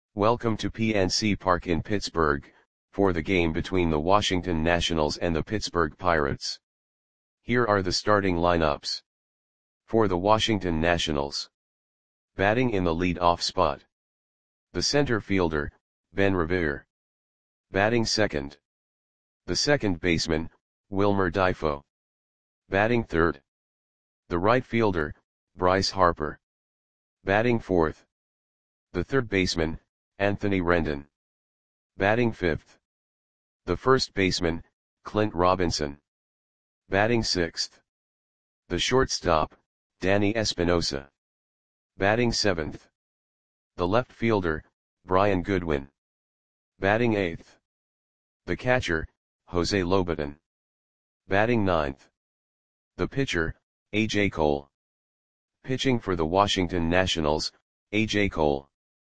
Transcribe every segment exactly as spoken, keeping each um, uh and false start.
Welcome to P N C Park in Pittsburgh, for the game between the Washington Nationals and the Pittsburgh Pirates. Here are the starting lineups. For the Washington Nationals. Batting in the lead-off spot. The center fielder, Ben Revere. Batting second. The second baseman, Wilmer Difo. Batting third. The right fielder, Bryce Harper. Batting fourth. The third baseman, Anthony Rendon. Batting fifth. The first baseman, Clint Robinson. Batting sixth. The shortstop, Danny Espinosa. Batting seventh. The left fielder, Brian Goodwin. Batting eighth. The catcher, Jose Lobaton. Batting ninth. The pitcher, A J Cole. Pitching for the Washington Nationals, A J Cole.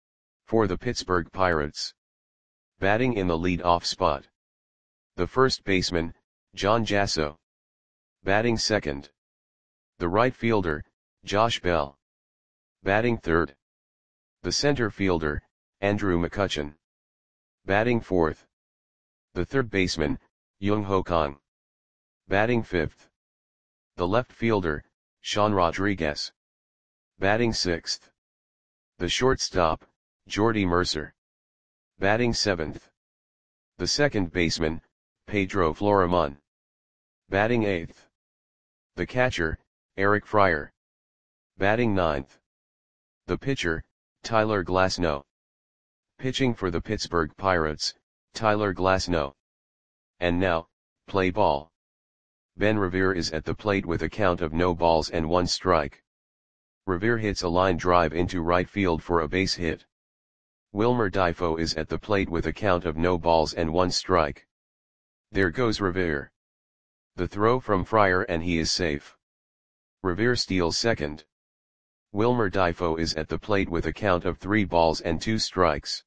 For the Pittsburgh Pirates. Batting in the lead-off spot. The first baseman, John Jasso. Batting second. The right fielder, Josh Bell. Batting third. The center fielder, Andrew McCutchen. Batting fourth. The third baseman, Young-Ho Kang. Batting fifth. The left fielder, Sean Rodriguez. Batting sixth. The shortstop, Jordy Mercer. Batting seventh. The second baseman, Pedro Florimon. Batting eighth. The catcher, Eric Fryer. Batting ninth. The pitcher, Tyler Glasnow. Pitching for the Pittsburgh Pirates, Tyler Glasnow. And now, play ball. Ben Revere is at the plate with a count of no balls and one strike. Revere hits a line drive into right field for a base hit. Wilmer Difo is at the plate with a count of no balls and one strike. There goes Revere. The throw from Fryer and he is safe. Revere steals second. Wilmer Difo is at the plate with a count of three balls and two strikes.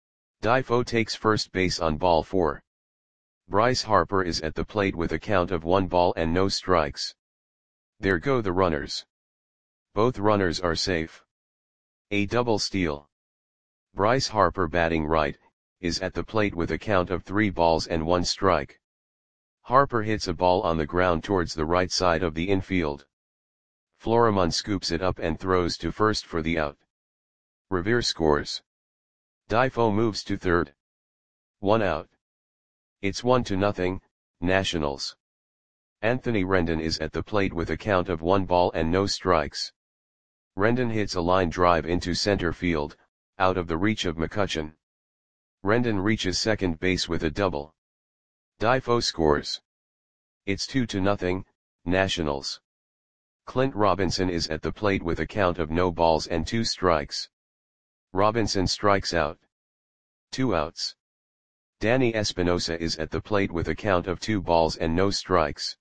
Difo takes first base on ball four. Bryce Harper is at the plate with a count of one ball and no strikes. There go the runners. Both runners are safe. A double steal. Bryce Harper, batting right, is at the plate with a count of three balls and one strike. Harper hits a ball on the ground towards the right side of the infield. Florimon scoops it up and throws to first for the out. Revere scores. Difo moves to third. One out. It's one to nothing, Nationals. Anthony Rendon is at the plate with a count of one ball and no strikes. Rendon hits a line drive into center field, out of the reach of McCutchen. Rendon reaches second base with a double. Difo scores. It's two to nothing, Nationals. Clint Robinson is at the plate with a count of no balls and two strikes. Robinson strikes out. Two outs. Danny Espinosa is at the plate with a count of two balls and no strikes.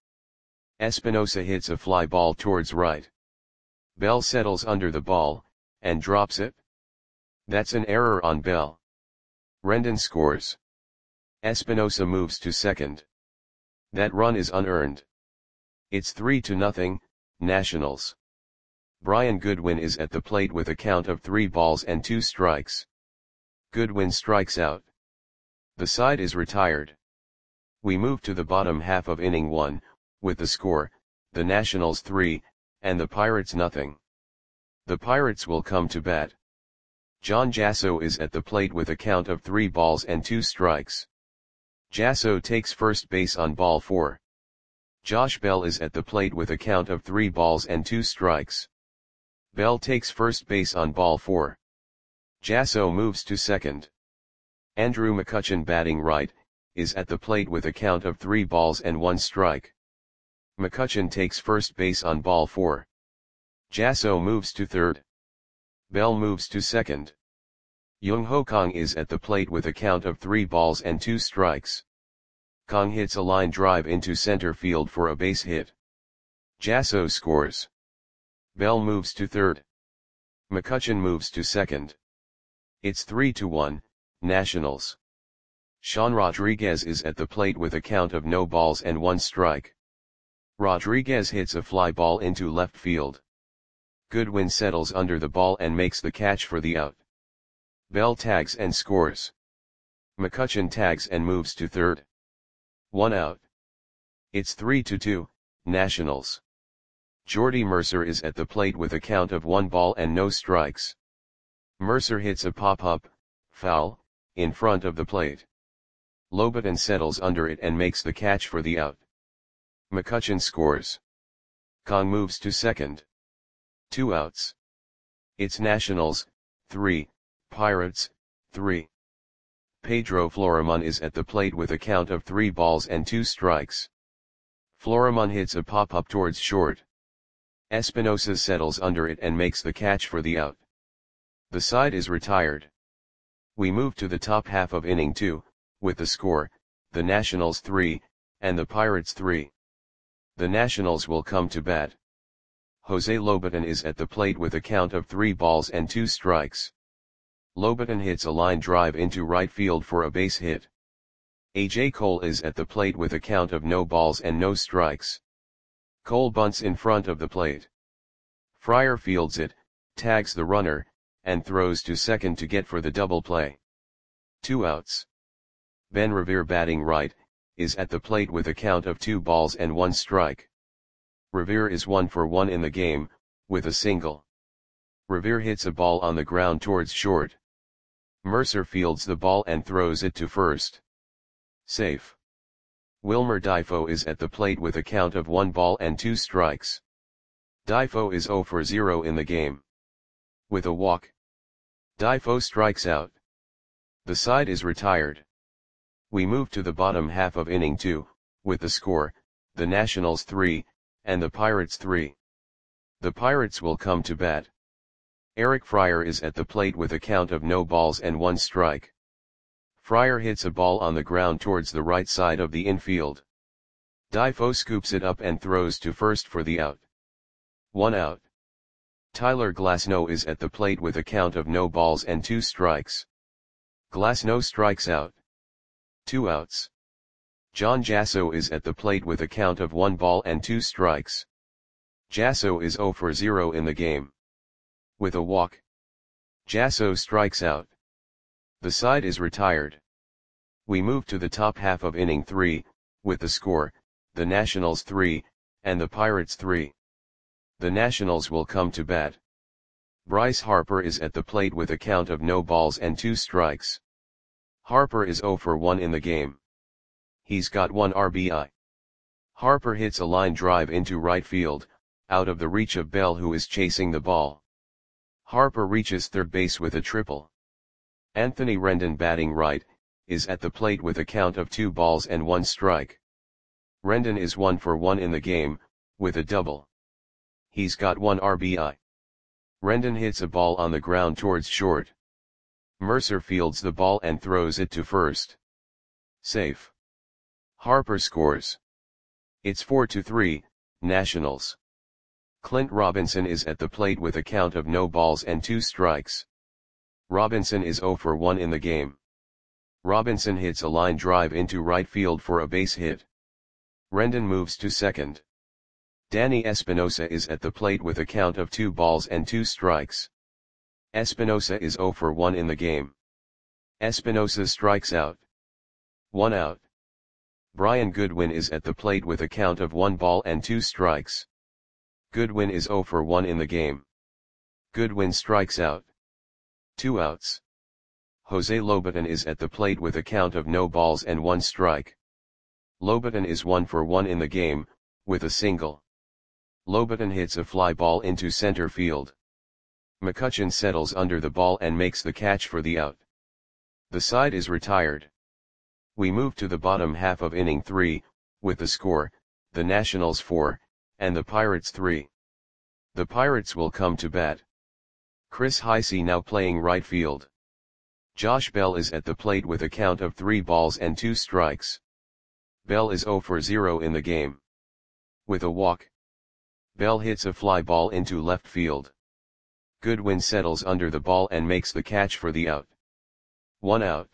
Espinosa hits a fly ball towards right. Bell settles under the ball, and drops it. That's an error on Bell. Rendon scores. Espinosa moves to second. That run is unearned. It's three to nothing, Nationals. Brian Goodwin is at the plate with a count of three balls and two strikes. Goodwin strikes out. The side is retired. We move to the bottom half of inning one, with the score, the Nationals three, and the Pirates nothing. The Pirates will come to bat. John Jasso is at the plate with a count of three balls and two strikes. Jasso takes first base on ball four. Josh Bell is at the plate with a count of three balls and two strikes. Bell takes first base on ball four. Jasso moves to second. Andrew McCutchen, batting right, is at the plate with a count of three balls and one strike. McCutchen takes first base on ball four. Jasso moves to third. Bell moves to second. Young-Ho Kang is at the plate with a count of three balls and two strikes. Kang hits a line drive into center field for a base hit. Jasso scores. Bell moves to third. McCutchen moves to second. It's three to one, Nationals. Sean Rodriguez is at the plate with a count of no balls and one strike. Rodriguez hits a fly ball into left field. Goodwin settles under the ball and makes the catch for the out. Bell tags and scores. McCutchen tags and moves to third. One out. It's three to two, Nationals. Jordy Mercer is at the plate with a count of one ball and no strikes. Mercer hits a pop-up, foul, in front of the plate. Lobaton settles under it and makes the catch for the out. McCutchen scores. Kong moves to second. Two outs. It's Nationals, three, Pirates, three. Pedro Florimon is at the plate with a count of three balls and two strikes. Florimon hits a pop-up towards short. Espinosa settles under it and makes the catch for the out. The side is retired. We move to the top half of inning two, with the score, the Nationals three, and the Pirates three. The Nationals will come to bat. Jose Lobaton is at the plate with a count of three balls and two strikes. Lobaton hits a line drive into right field for a base hit. A J Cole is at the plate with a count of no balls and no strikes. Cole bunts in front of the plate. Fryer fields it, tags the runner, and throws to second to get for the double play. Two outs. Ben Revere, batting right, is at the plate with a count of two balls and one strike. Revere is one for one in the game, with a single. Revere hits a ball on the ground towards short. Mercer fields the ball and throws it to first. Safe. Wilmer Difo is at the plate with a count of one ball and two strikes. Difo is zero for zero in the game. With a walk, Difo strikes out. The side is retired. We move to the bottom half of inning two, with the score, the Nationals three, and the Pirates three. The Pirates will come to bat. Eric Fryer is at the plate with a count of no balls and one strike. Fryer hits a ball on the ground towards the right side of the infield. Difo scoops it up and throws to first for the out. One out. Tyler Glasnow is at the plate with a count of no balls and two strikes. Glasnow strikes out. Two outs. John Jasso is at the plate with a count of one ball and two strikes. Jasso is zero for zero in the game. With a walk, Jasso strikes out. The side is retired. We move to the top half of inning three, with the score, the Nationals three, and the Pirates three. The Nationals will come to bat. Bryce Harper is at the plate with a count of no balls and two strikes. Harper is zero for one in the game. He's got one R B I. Harper hits a line drive into right field, out of the reach of Bell, who is chasing the ball. Harper reaches third base with a triple. Anthony Rendon, batting right, is at the plate with a count of two balls and one strike. Rendon is one for one in the game, with a double. He's got one R B I. Rendon hits a ball on the ground towards short. Mercer fields the ball and throws it to first. Safe. Harper scores. It's four to three, Nationals. Clint Robinson is at the plate with a count of no balls and two strikes. Robinson is zero for one in the game. Robinson hits a line drive into right field for a base hit. Rendon moves to second. Danny Espinosa is at the plate with a count of two balls and two strikes. Espinosa is zero for one in the game. Espinosa strikes out. One out. Brian Goodwin is at the plate with a count of one ball and two strikes. Goodwin is zero for one in the game. Goodwin strikes out. Two outs. Jose Lobaton is at the plate with a count of no balls and one strike. Lobaton is one for one in the game, with a single. Lobaton hits a fly ball into center field. McCutchen settles under the ball and makes the catch for the out. The side is retired. We move to the bottom half of inning three, with the score, the Nationals four, and the Pirates three. The Pirates will come to bat. Chris Heisey now playing right field. Josh Bell is at the plate with a count of three balls and two strikes. Bell is zero for zero in the game. With a walk, Bell hits a fly ball into left field. Goodwin settles under the ball and makes the catch for the out. One out.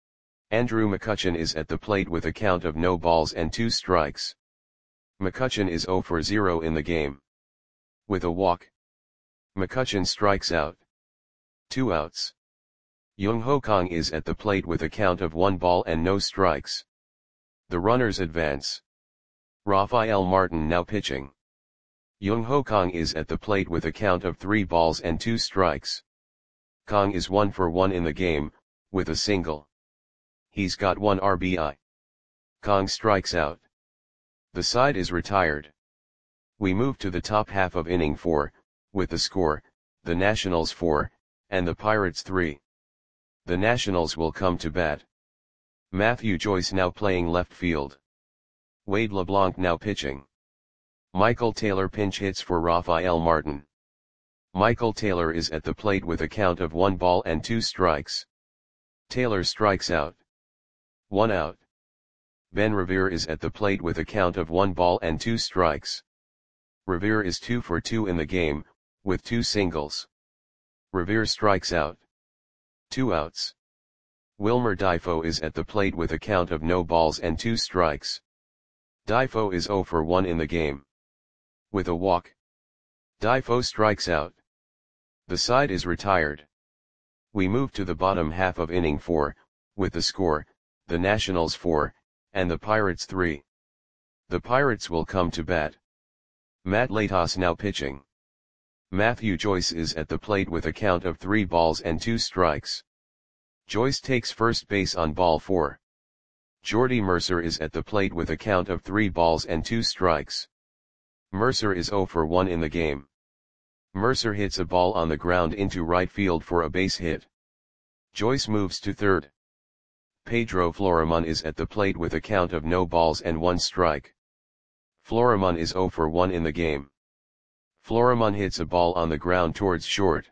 Andrew McCutchen is at the plate with a count of no balls and two strikes. McCutchen is zero for zero in the game. With a walk, McCutchen strikes out. Two outs. Jung Ho Kang is at the plate with a count of one ball and no strikes. The runners advance. Rafael Martin now pitching. Jung Ho Kang is at the plate with a count of three balls and two strikes. Kang is one for one in the game, with a single. He's got one R B I. Kang strikes out. The side is retired. We move to the top half of inning four, with the score, the Nationals four, and the Pirates three. The Nationals will come to bat. Matthew Joyce now playing left field. Wade LeBlanc now pitching. Michael Taylor pinch hits for Rafael Martin. Michael Taylor is at the plate with a count of one ball and two strikes. Taylor strikes out. One out. Ben Revere is at the plate with a count of one ball and two strikes. Revere is two for two in the game, with two singles. Revere strikes out. Two outs. Wilmer Difo is at the plate with a count of no balls and two strikes. Difo is zero for one in the game. With a walk. Difo strikes out. The side is retired. We move to the bottom half of inning four, with the score, the Nationals four, and the Pirates three. The Pirates will come to bat. Matt Latos now pitching. Matthew Joyce is at the plate with a count of three balls and two strikes. Joyce takes first base on ball four. Jordy Mercer is at the plate with a count of three balls and two strikes. Mercer is zero for one in the game. Mercer hits a ball on the ground into right field for a base hit. Joyce moves to third. Pedro Florimon is at the plate with a count of no balls and one strike. Florimon is zero for one in the game. Florimon hits a ball on the ground towards short.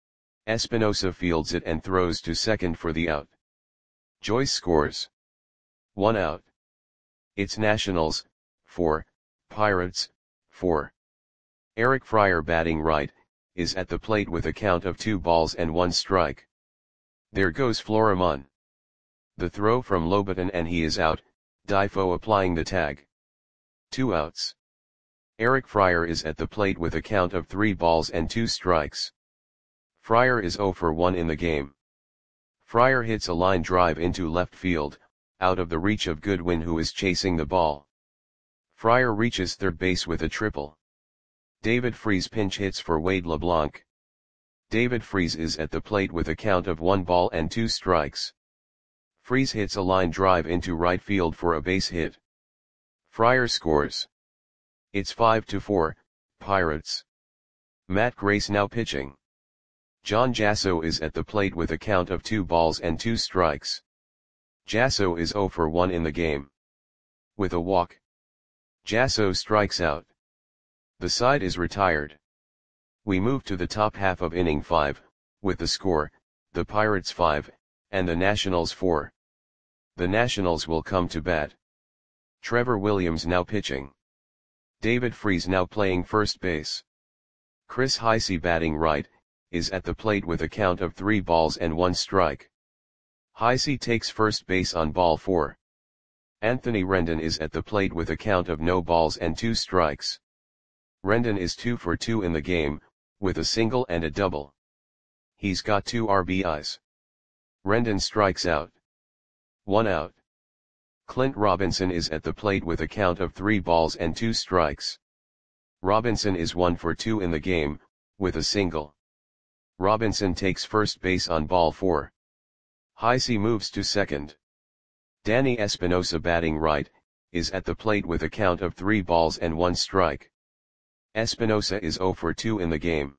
Espinosa fields it and throws to second for the out. Joyce scores. One out. It's Nationals, four, Pirates, four. Eric Fryer batting right, is at the plate with a count of two balls and one strike. There goes Florimon. The throw from Lobaton and he is out, Difo applying the tag. Two outs. Eric Fryer is at the plate with a count of three balls and two strikes. Fryer is zero for one in the game. Fryer hits a line drive into left field, out of the reach of Goodwin who is chasing the ball. Fryer reaches third base with a triple. David Freese pinch hits for Wade LeBlanc. David Freese is at the plate with a count of one ball and two strikes. Freese hits a line drive into right field for a base hit. Fryer scores. It's five to four, Pirates. Matt Grace now pitching. John Jasso is at the plate with a count of two balls and two strikes. Jasso is zero for one in the game. With a walk. Jasso strikes out. The side is retired. We move to the top half of inning five, with the score, the Pirates five, and the Nationals four. The Nationals will come to bat. Trevor Williams now pitching. David Freese now playing first base. Chris Heisey batting right, is at the plate with a count of three balls and one strike. Heisey takes first base on ball four. Anthony Rendon is at the plate with a count of no balls and two strikes. Rendon is two for two in the game, with a single and a double. He's got two R B Is. Rendon strikes out. One out. Clint Robinson is at the plate with a count of three balls and two strikes. Robinson is one for two in the game, with a single. Robinson takes first base on ball four. Heisey moves to second. Danny Espinosa batting right, is at the plate with a count of three balls and one strike. Espinosa is zero for two in the game.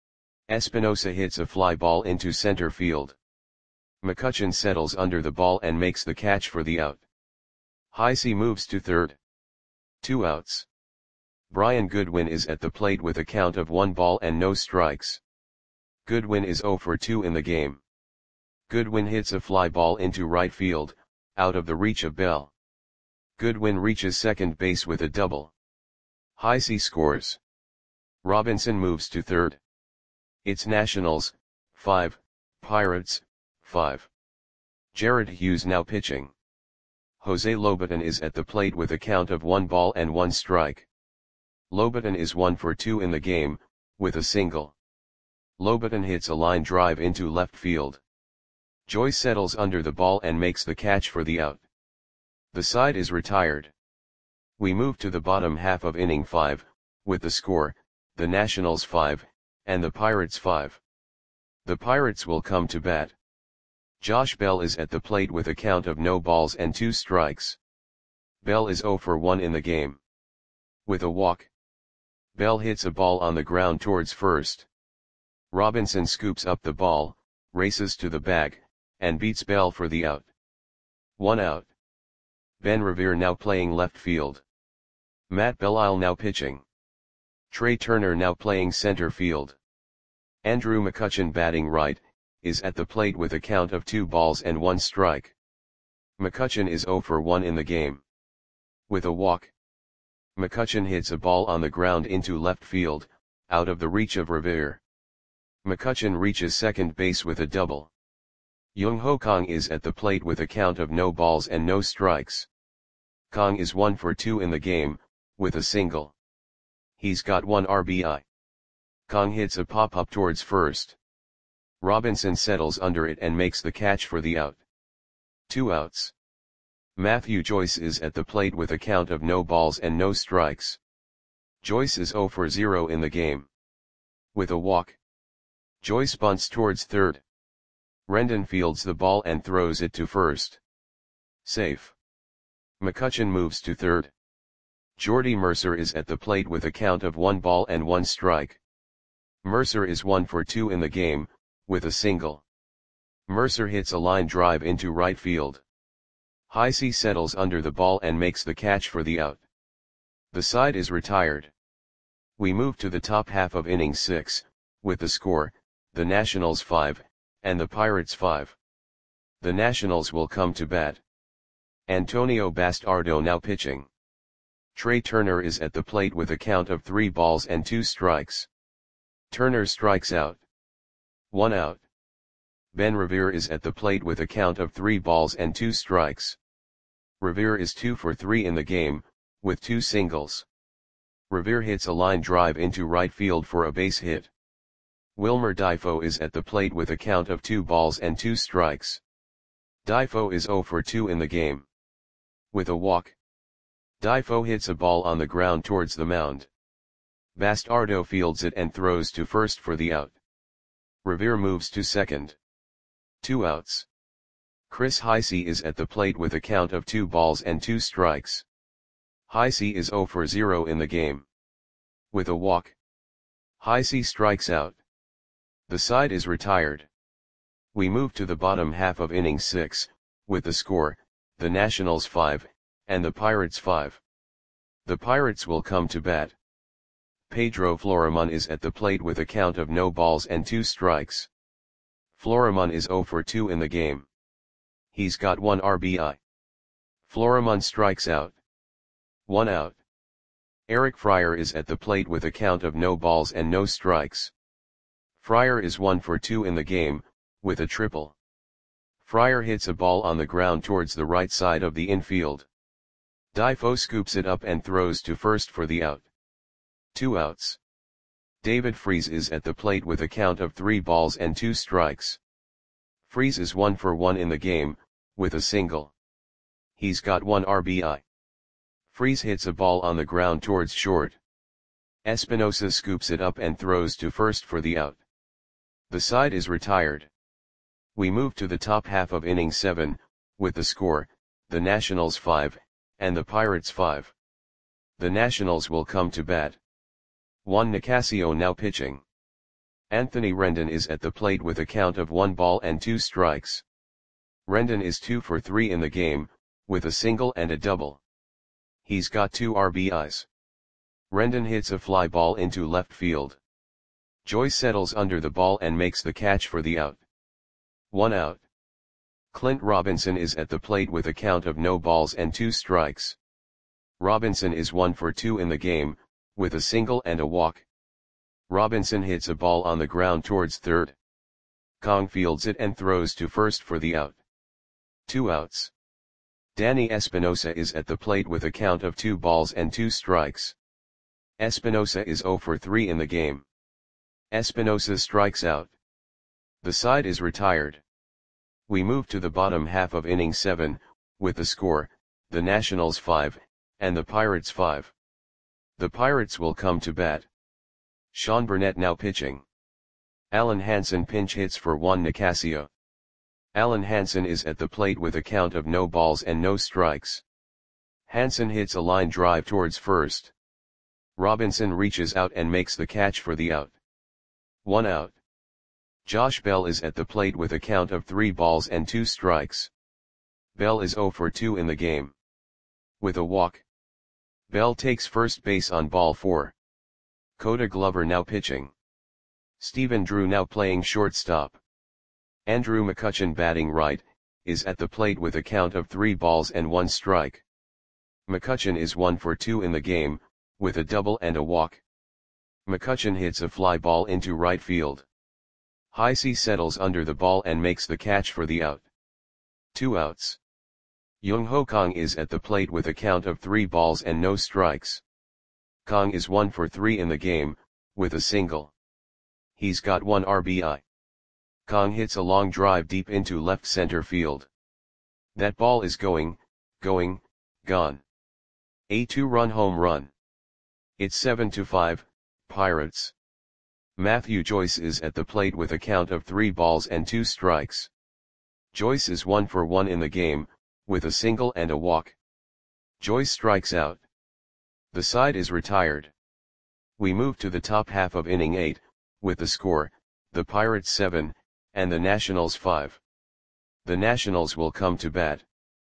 Espinosa hits a fly ball into center field. McCutchen settles under the ball and makes the catch for the out. Heisey moves to third. Two outs. Brian Goodwin is at the plate with a count of one ball and no strikes. Goodwin is zero for two in the game. Goodwin hits a fly ball into right field, out of the reach of Bell. Goodwin reaches second base with a double. Heisey scores. Robinson moves to third. It's Nationals, five, Pirates, five. Jared Hughes now pitching. Jose Lobaton is at the plate with a count of one ball and one strike. Lobaton is one for two in the game, with a single. Lobaton hits a line drive into left field. Joyce settles under the ball and makes the catch for the out. The side is retired. We move to the bottom half of inning five, with the score, the Nationals five, and the Pirates five. The Pirates will come to bat. Josh Bell is at the plate with a count of no balls and two strikes. Bell is oh for one in the game. With a walk, Bell hits a ball on the ground towards first. Robinson scoops up the ball, races to the bag, and beats Bell for the out. One out. Ben Revere now playing left field. Matt Belisle now pitching. Trey Turner now playing center field. Andrew McCutchen batting right, is at the plate with a count of two balls and one strike. McCutchen is oh for one in the game. With a walk, McCutchen hits a ball on the ground into left field, out of the reach of Revere. McCutchen reaches second base with a double. Jung Ho Kang is at the plate with a count of no balls and no strikes. Kang is one for two in the game, with a single. He's got one R B I. Kang hits a pop-up towards first. Robinson settles under it and makes the catch for the out. Two outs. Matthew Joyce is at the plate with a count of no balls and no strikes. Joyce is oh for zero in the game. With a walk, Joyce bunts towards third. Rendon fields the ball and throws it to first. Safe. McCutchen moves to third. Jordy Mercer is at the plate with a count of one ball and one strike. Mercer is one for two in the game, with a single. Mercer hits a line drive into right field. Heisey settles under the ball and makes the catch for the out. The side is retired. We move to the top half of inning six, with the score, the Nationals five, and the Pirates five. The Nationals will come to bat. Antonio Bastardo now pitching. Trey Turner is at the plate with a count of three balls and two strikes. Turner strikes out. One out. Ben Revere is at the plate with a count of three balls and two strikes. Revere is two for three in the game, with two singles. Revere hits a line drive into right field for a base hit. Wilmer Difo is at the plate with a count of two balls and two strikes. Difo is oh for two in the game. With a walk, Difo hits a ball on the ground towards the mound. Bastardo fields it and throws to first for the out. Revere moves to second. Two outs. Chris Heisey is at the plate with a count of two balls and two strikes. Heisey is oh for zero in the game. With a walk, Heisey strikes out. The side is retired. We move to the bottom half of inning six, with the score, the Nationals five, and the Pirates five. The Pirates will come to bat. Pedro Florimon is at the plate with a count of no balls and two strikes. Florimon is oh for two in the game. He's got one R B I. Florimon strikes out. One out. Eric Fryer is at the plate with a count of no balls and no strikes. Fryer is one for two in the game, with a triple. Fryer hits a ball on the ground towards the right side of the infield. Difo scoops it up and throws to first for the out. Two outs. David Freese is at the plate with a count of three balls and two strikes. Freese is one for one in the game, with a single. He's got one R B I. Freese hits a ball on the ground towards short. Espinosa scoops it up and throws to first for the out. The side is retired. We move to the top half of inning seven, with the score, the Nationals five, and the Pirates five. The Nationals will come to bat. Juan Nicasio now pitching. Anthony Rendon is at the plate with a count of one ball and two strikes. Rendon is two for three in the game, with a single and a double. He's got two R B Is. Rendon hits a fly ball into left field. Joyce settles under the ball and makes the catch for the out. One out. Clint Robinson is at the plate with a count of no balls and two strikes. Robinson is one for two in the game, with a single and a walk. Robinson hits a ball on the ground towards third. Kang fields it and throws to first for the out. Two outs. Danny Espinosa is at the plate with a count of two balls and two strikes. Espinosa is oh for three in the game. Espinosa strikes out. The side is retired. We move to the bottom half of inning seven, with the score, the Nationals five, and the Pirates five. The Pirates will come to bat. Sean Burnett now pitching. Alan Hansen pinch hits for Juan Nicasio. Alan Hansen is at the plate with a count of no balls and no strikes. Hansen hits a line drive towards first. Robinson reaches out and makes the catch for the out. One out. Josh Bell is at the plate with a count of three balls and two strikes. Bell is zero for two in the game. With a walk. Bell takes first base on ball four. Koda Glover now pitching. Stephen Drew now playing shortstop. Andrew McCutchen batting right, is at the plate with a count of three balls and one strike. McCutchen is one for two in the game, with a double and a walk. McCutchen hits a fly ball into right field. Heisey settles under the ball and makes the catch for the out. Two outs. Young Ho Kong is at the plate with a count of three balls and no strikes. Kong is one for three in the game, with a single. He's got one R B I. Kong hits a long drive deep into left center field. That ball is going, going, gone. A two-run home run. It's seven to five, Pirates. Matthew Joyce is at the plate with a count of three balls and two strikes. Joyce is one for one in the game, with a single and a walk. Joyce strikes out. The side is retired. We move to the top half of inning eight, with the score, the Pirates seven, and the Nationals five. The Nationals will come to bat.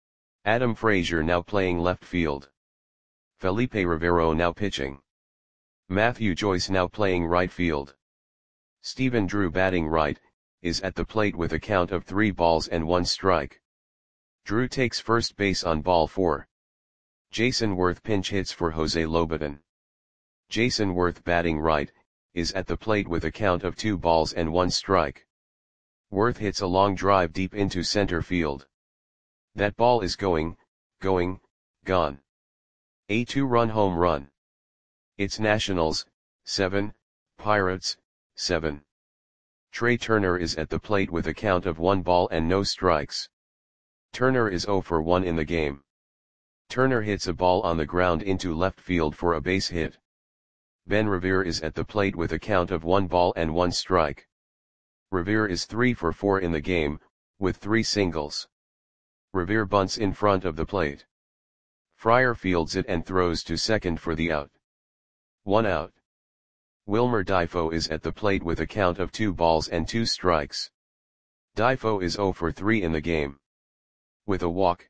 Adam Frazier now playing left field. Felipe Rivero now pitching. Matthew Joyce now playing right field. Stephen Drew batting right, is at the plate with a count of three balls and one strike. Drew takes first base on ball four. Jason Worth pinch hits for Jose Lobaton. Jason Worth batting right, is at the plate with a count of two balls and one strike. Worth hits a long drive deep into center field. That ball is going, going, gone. A two-run home run. It's Nationals, seven, Pirates, seven. Trey Turner is at the plate with a count of one ball and no strikes. Turner is zero for one in the game. Turner hits a ball on the ground into left field for a base hit. Ben Revere is at the plate with a count of one ball and one strike. Revere is three for four in the game, with three singles. Revere bunts in front of the plate. Fryer fields it and throws to second for the out. One out. Wilmer Difo is at the plate with a count of two balls and two strikes. Difo is zero for three in the game. With a walk.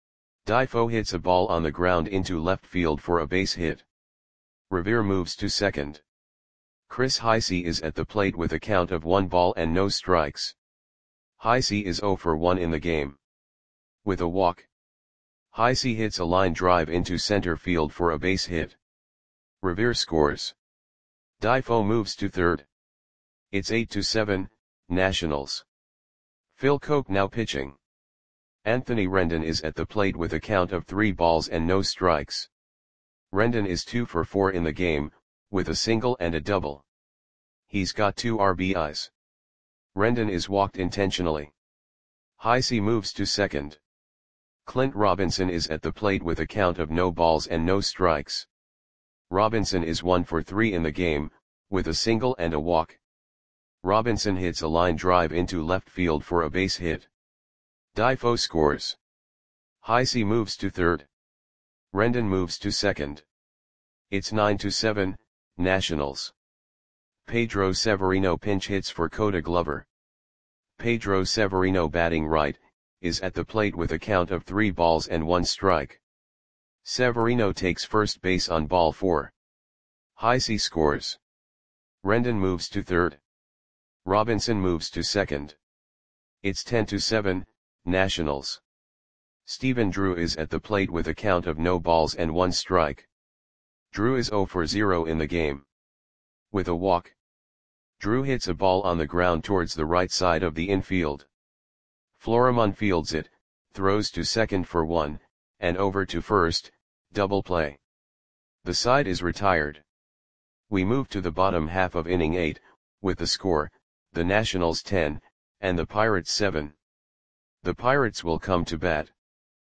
Difo hits a ball on the ground into left field for a base hit. Revere moves to second. Chris Heisey is at the plate with a count of one ball and no strikes. Heisey is zero for one in the game. With a walk. Heisey hits a line drive into center field for a base hit. Revere scores. Difo moves to third. It's eight to seven, Nationals. Phil Koch now pitching. Anthony Rendon is at the plate with a count of three balls and no strikes. Rendon is two for four in the game, with a single and a double. He's got two R B Is. Rendon is walked intentionally. Heisey moves to second. Clint Robinson is at the plate with a count of no balls and no strikes. Robinson is one for three in the game, with a single and a walk. Robinson hits a line drive into left field for a base hit. Difo scores. Heisey moves to third. Rendon moves to second. It's nine to seven, Nationals. Pedro Severino pinch hits for Koda Glover. Pedro Severino batting right, is at the plate with a count of three balls and one strike. Severino takes first base on ball four. Heisey scores. Rendon moves to third. Robinson moves to second. It's ten to seven, Nationals. Stephen Drew is at the plate with a count of no balls and one strike. Drew is zero for zero in the game. With a walk. Drew hits a ball on the ground towards the right side of the infield. Florimon fields it, throws to second for one, and over to first, double play. The side is retired. We move to the bottom half of inning eight, with the score, the Nationals ten, and the Pirates seven. The Pirates will come to bat.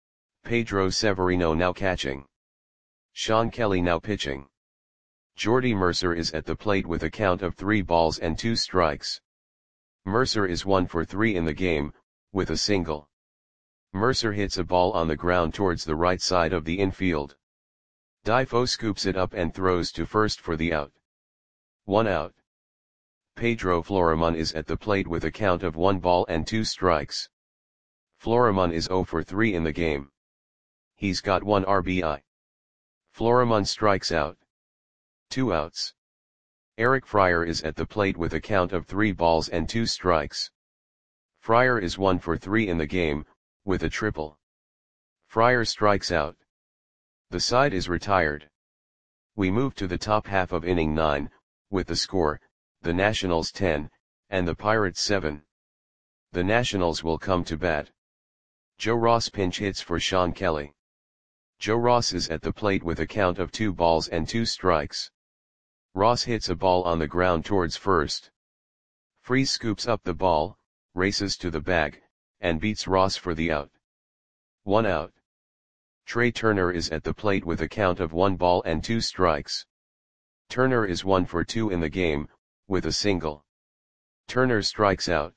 Pedro Severino now catching. Sean Kelly now pitching. Jordy Mercer is at the plate with a count of three balls and two strikes. Mercer is one for three in the game, with a single. Mercer hits a ball on the ground towards the right side of the infield. Difo scoops it up and throws to first for the out. One out. Pedro Florimon is at the plate with a count of one ball and two strikes. Florimon is zero for three in the game. He's got one R B I. Florimon strikes out. Two outs. Eric Fryer is at the plate with a count of three balls and two strikes. Fryer is one for three in the game, with a triple. Fryer strikes out. The side is retired. We move to the top half of inning nine, with the score, the Nationals ten, and the Pirates seven. The Nationals will come to bat. Joe Ross pinch hits for Sean Kelly. Joe Ross is at the plate with a count of two balls and two strikes. Ross hits a ball on the ground towards first. Freese scoops up the ball, races to the bag, and beats Ross for the out. One out. Trey Turner is at the plate with a count of one ball and two strikes. Turner is one for two in the game, with a single. Turner strikes out.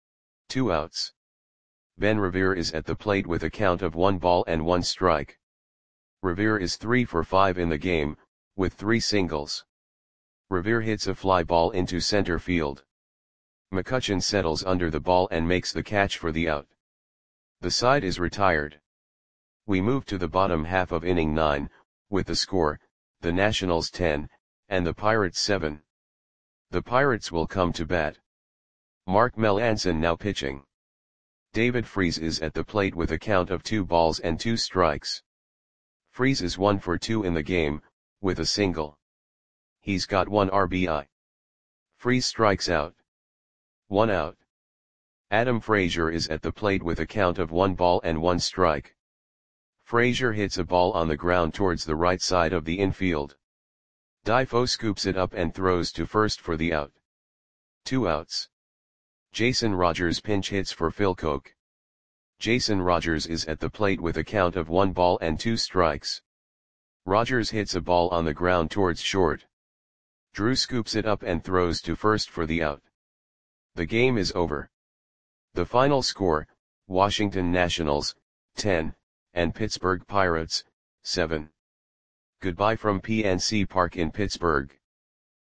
Two outs. Ben Revere is at the plate with a count of one ball and one strike. Revere is three for five in the game, with three singles. Revere hits a fly ball into center field. McCutchen settles under the ball and makes the catch for the out. The side is retired. We move to the bottom half of inning nine, with the score, the Nationals ten, and the Pirates seven. The Pirates will come to bat. Mark Melancon now pitching. David Freese is at the plate with a count of two balls and two strikes. Freese is one for two in the game, with a single. He's got one R B I. Freese strikes out. One out. Adam Frazier is at the plate with a count of one ball and one strike. Frazier hits a ball on the ground towards the right side of the infield. Difo scoops it up and throws to first for the out. Two outs. Jason Rogers pinch hits for Phil Koch. Jason Rogers is at the plate with a count of one ball and two strikes. Rogers hits a ball on the ground towards short. Drew scoops it up and throws to first for the out. The game is over. The final score, Washington Nationals, ten, and Pittsburgh Pirates, seven. Goodbye from P N C Park in Pittsburgh.